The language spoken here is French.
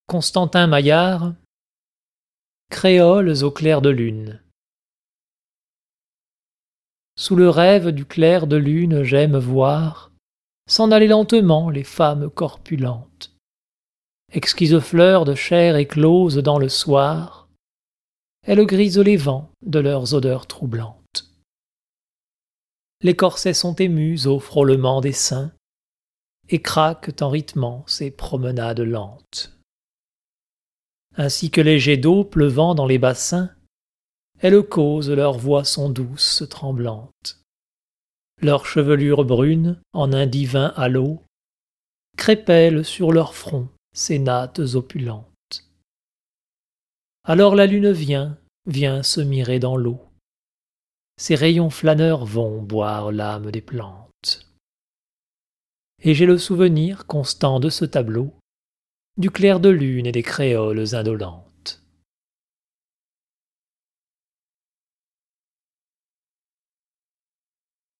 Constantin Maillard, Créoles au clair de lune. Sous le rêve du clair de lune, j'aime voir s'en aller lentement les femmes corpulentes, exquises fleurs de chair écloses dans le soir, elles grisent les vents de leurs odeurs troublantes. Les corsets sont émus au frôlement des seins et craquent en rythmant ces promenades lentes. Ainsi que les jets d'eau pleuvant dans les bassins, elles causent, leurs voix sont douces, tremblantes. Leurs chevelures brunes, en un divin halo, crépellent sur leur front ces nattes opulentes. Alors la lune vient se mirer dans l'eau. Ses rayons flâneurs vont boire l'âme des plantes. Et j'ai le souvenir constant de ce tableau, du clair de lune et des créoles indolentes.